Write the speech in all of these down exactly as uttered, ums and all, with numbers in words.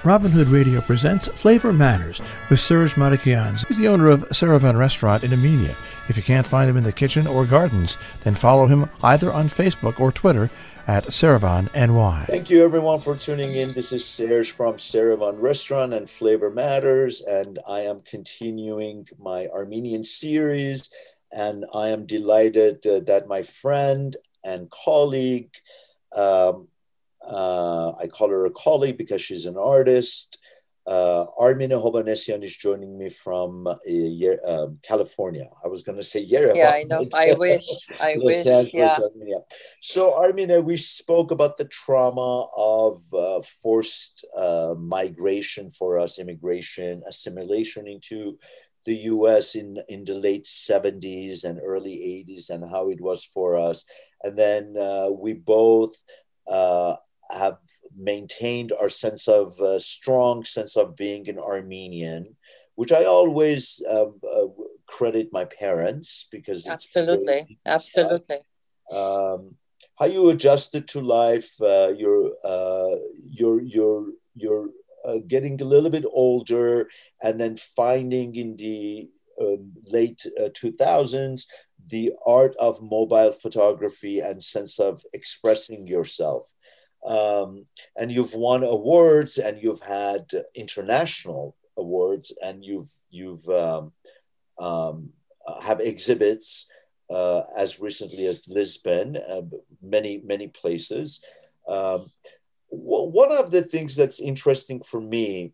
Robin Hood Radio presents Flavor Matters with Serge Matakian. He's the owner of Saravan Restaurant in Armenia. If you can't find him in the kitchen or gardens, then follow him either on Facebook or Twitter at Saravan N Y. Thank you, everyone, for tuning in. This is Serge from Saravan Restaurant and Flavor Matters, and I am continuing my Armenian series, and I am delighted uh, that my friend and colleague, um, uh, I call her a colleague because she's an artist, uh, Armina Hovanesyan is joining me from uh, uh, California. I was going to say Yerevan. Yeah, I know. I wish. I Los wish. Angeles, Yeah. Armenia. So, Armina, we spoke about the trauma of uh, forced uh, migration for us, immigration, assimilation into the U S in, in the late seventies and early eighties and how it was for us. And then uh, we both uh, have maintained our sense of uh, strong sense of being an Armenian, which I always uh, uh, credit my parents because it's absolutely, absolutely. Um, how you adjusted to life, uh, you're uh, you're you're you're uh, getting a little bit older, and then finding in the uh, late uh, two thousands the art of mobile photography and sense of expressing yourself. Um, and you've won awards, and you've had international awards, and you've you've um, um, have exhibits uh, as recently as Lisbon, uh, many many places. Um, w- one of the things that's interesting for me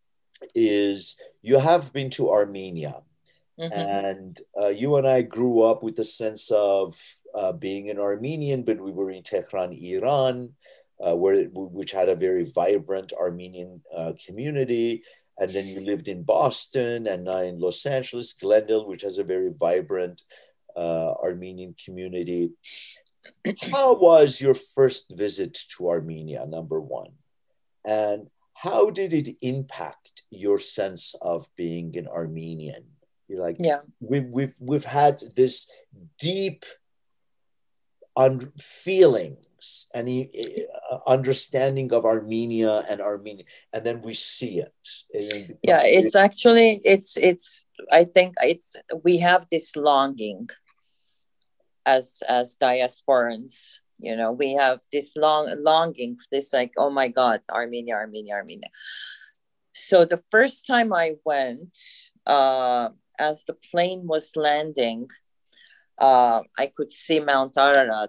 is you have been to Armenia, mm-hmm. and uh, you and I grew up with a sense of uh, being an Armenian, but we were in Tehran, Iran. Uh, where which had a very vibrant Armenian uh, community, and then you lived in Boston, and now in Los Angeles, Glendale, which has a very vibrant uh, Armenian community. How was your first visit to Armenia, number one? And how did it impact your sense of being an Armenian? You're like, yeah, we've we've we've had this deep un- feeling. Any uh, understanding of Armenia and Armenia, and then we see it. it yeah, it's very- actually it's it's. I think it's we have this longing as as diasporans. You know, we have this long longing. This like, oh my God, Armenia, Armenia, Armenia. So the first time I went, uh, as the plane was landing, uh, I could see Mount Ararat.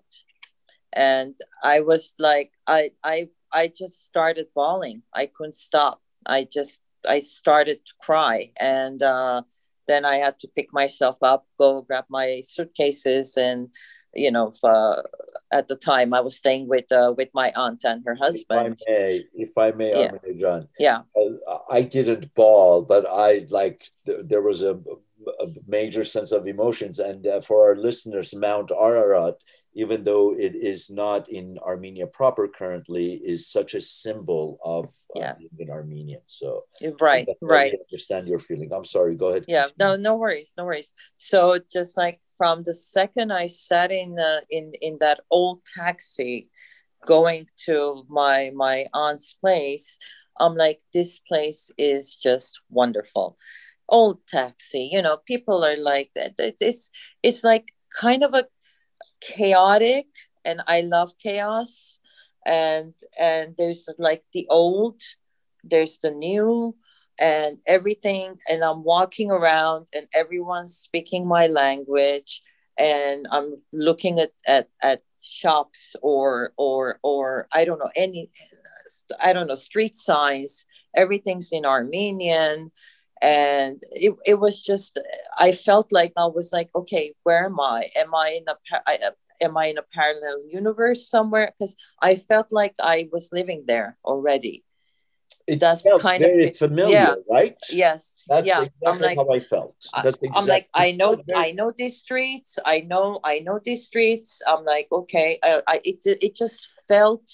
And I was like, I, I, I just started bawling. I couldn't stop. I just, I started to cry. And uh, then I had to pick myself up, go grab my suitcases. And, you know, uh, at the time I was staying with, uh, with my aunt and her husband. If I may, if I may, yeah. Armina John, yeah. uh, I didn't bawl, but I like, th- there was a, a major sense of emotions. And uh, for our listeners, Mount Ararat, even though it is not in Armenia proper currently, is such a symbol of uh, yeah. being an Armenian. So right, I right. understand your feeling. I'm sorry. Go ahead. Yeah, continue. no, no worries, no worries. So just like from the second I sat in the in in that old taxi, going to my my aunt's place, I'm like, this place is just wonderful. Old taxi, you know, people are like that. It's it's like kind of a chaotic, and I love chaos, and and there's like the old, there's the new, and everything, and I'm walking around and everyone's speaking my language, and I'm looking at at, at shops or or or I don't know any I don't know street signs, everything's in Armenian. And it, it was just, I felt like I was like, okay, where am I? Am I in a, am I in a parallel universe somewhere? Because I felt like I was living there already. It That's felt kind very of familiar, yeah, right? Yes. That's yeah. exactly I'm like, how I felt. That's exactly, I'm like, I know, very... I know these streets. I know, I know these streets. I'm like, okay, I, I it, it just felt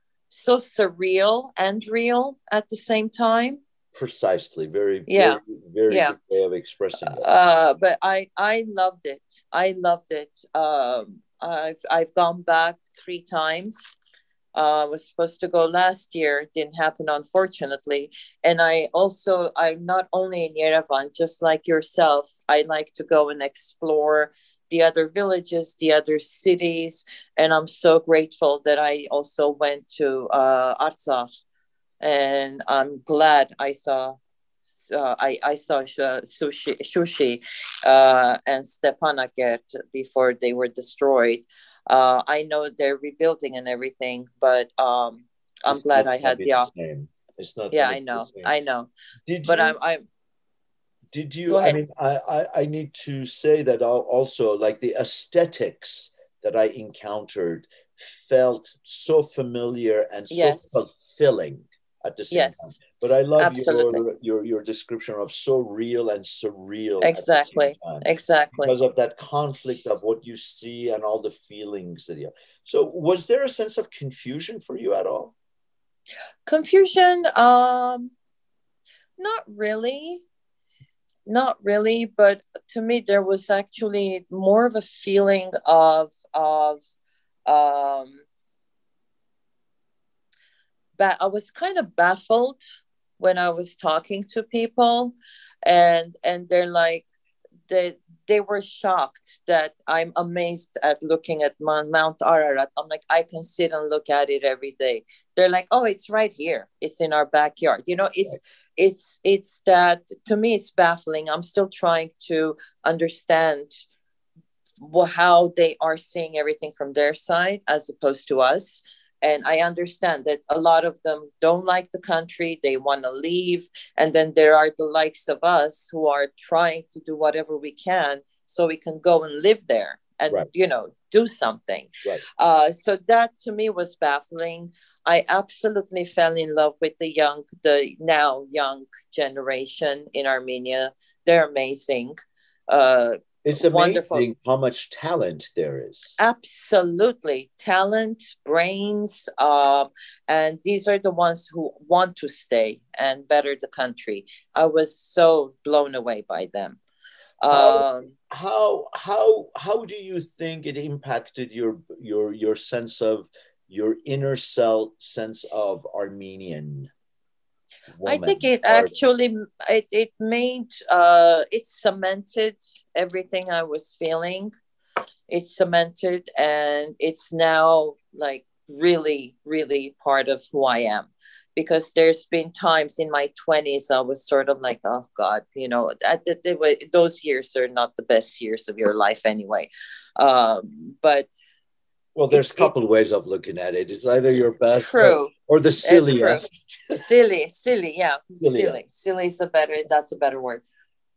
so surreal and real at the same time. Precisely. Very, yeah. very, very yeah. good way of expressing it. Uh, but I, I loved it. I loved it. Um, I've, I've gone back three times. Uh, I was supposed to go last year. It didn't happen, unfortunately. And I also, I'm not only in Yerevan, just like yourself, I like to go and explore the other villages, the other cities. And I'm so grateful that I also went to uh, Artsakh. And I'm glad I saw uh, I, I saw uh, sushi, sushi uh, and Stepanakert before they were destroyed. Uh, I know they're rebuilding and everything, but um, I'm It's glad not I gonna had be the the op- same. It's not yeah, gonna I be the know, same. I know. Did But I'm you I'm did go you I ahead. mean I, I I need to say that also, like, the aesthetics that I encountered felt so familiar and so Yes, fulfilling at the same time. yes, But I love absolutely, your your your description of so real and surreal at the same exactly, time, exactly. because of that conflict of what you see and all the feelings that you have. So was there a sense of confusion for you at all? Confusion, um, not really, not really, but to me there was actually more of a feeling of of um but I was kind of baffled when I was talking to people, and and they're like they they were shocked that I'm amazed at looking at Mount, Mount Ararat. I'm like, I can sit and look at it every day. They're like, oh, it's right here. It's in our backyard. You know, it's it's it's that to me it's baffling. I'm still trying to understand how they are seeing everything from their side as opposed to us. And I understand that a lot of them don't like the country, they want to leave. And then there are the likes of us who are trying to do whatever we can so we can go and live there and, Right, you know, do something. right. Uh, so that to me was baffling. I absolutely fell in love with the young, the now young generation in Armenia. They're amazing. Uh, It's Wonderful. amazing how much talent there is. Absolutely. Talent, brains, um, and these are the ones who want to stay and better the country. I was so blown away by them. How Um, how how how do you think it impacted your your your sense of your inner self sense of Armenian I think woman? it Or actually it, it made uh, it cemented everything I was feeling. It's cemented and it's now like really really part of who I am, because there's been times in my twenties I was sort of like, oh god, you know, that, that, they were, those years are not the best years of your life anyway. um but well, it there's a it couple of ways of looking at it. It's either your best or true, or the uh, true, silliest. silly, silly, yeah, Silliest. silly, silly is a better, that's a better word.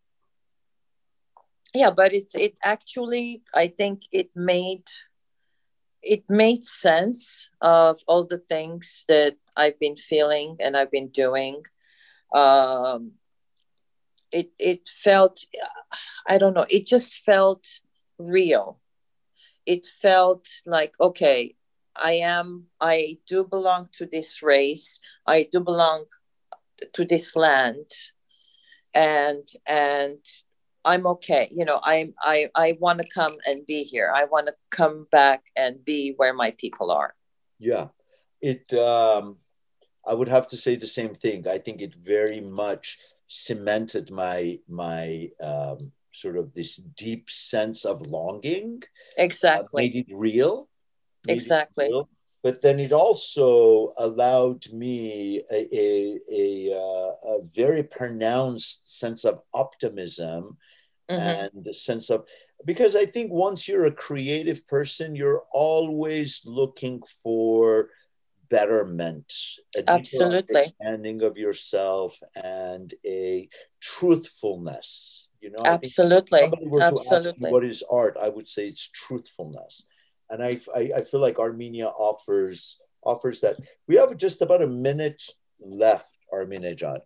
Yeah, but it's it actually, I think it made it made sense of all the things that I've been feeling and I've been doing. Um, it it felt, I don't know, it just felt real. It felt like, okay, I am I do belong to this race. I do belong to this land, and and I'm okay. You know, I I I want to come and be here. I want to come back and be where my people are. Yeah. It um I would have to say the same thing. I think it very much cemented my my um, sort of this deep sense of longing, uh, made Exactly. it real, made it Exactly. real. But then it also allowed me a, a, a, uh, a very pronounced sense of optimism Mm-hmm. and a sense of, because I think once you're a creative person, you're always looking for betterment, a deeper Absolutely. understanding of yourself, and a truthfulness. You know, I think if Absolutely. somebody were to ask you Absolutely. what is art, I would say it's truthfulness. And I, I, I feel like Armenia offers offers that. We have just about a minute left, Arminejan.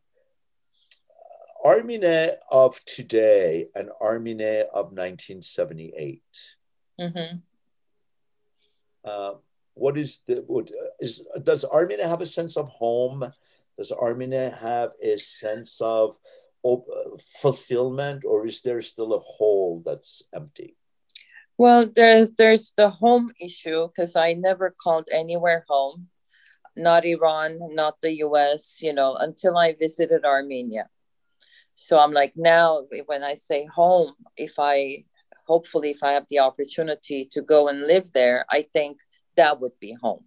Armine of today and Armine of nineteen seventy-eight. Mm-hmm. Uh, what is the what is does Armina have a sense of home? Does Armina have a sense of op- fulfillment, or is there still a hole that's empty? Well, there's there's the home issue because I never called anywhere home. not Iran, not the U S, you know, until I visited Armenia. So I'm like, now when I say home, if I, hopefully if I have the opportunity to go and live there, I think that would be home.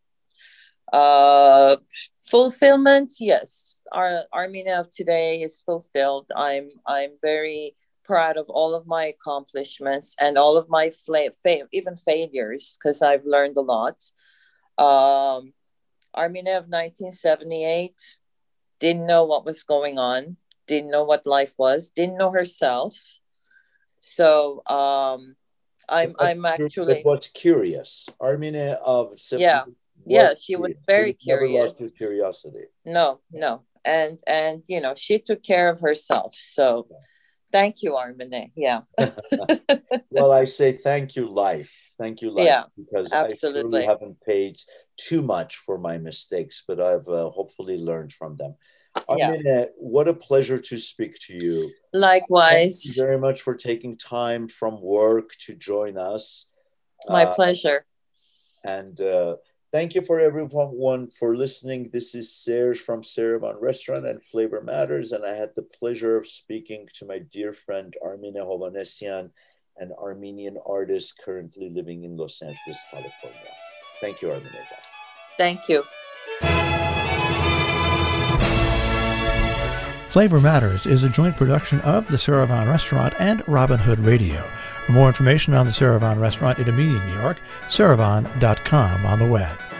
Uh, fulfillment, yes. Our Armenia of today is fulfilled. I'm, I'm very proud of all of my accomplishments and all of my fla- fa- even failures, because I've learned a lot. Um, Armenia of nineteen seventy-eight didn't know what was going on, didn't know what life was, didn't know herself. So um, I'm but I'm actually but what's curious, Armenia of yeah yeah she was very curious. Never lost her curiosity. No, no, and and you know she took care of herself. So yeah. Thank you, Armenia. Yeah. Well, I say thank you, life. Thank you, life. Yeah, because absolutely. I surely haven't paid too much for my mistakes, but I've uh, hopefully learned from them. Armenia, yeah. What a pleasure to speak to you. Likewise. Thank you very much for taking time from work to join us. My uh, pleasure. And uh, thank you for everyone for listening. This is Serge from Servan Restaurant and Flavor Matters, and I had the pleasure of speaking to my dear friend Armenia Hovhannisyan, an Armenian artist currently living in Los Angeles, California. Thank you, Armenia. Thank you. Flavor Matters is a joint production of the Servan Restaurant and Robin Hood Radio. For more information on the Servan Restaurant in Armenia, New York, servan dot com on the web.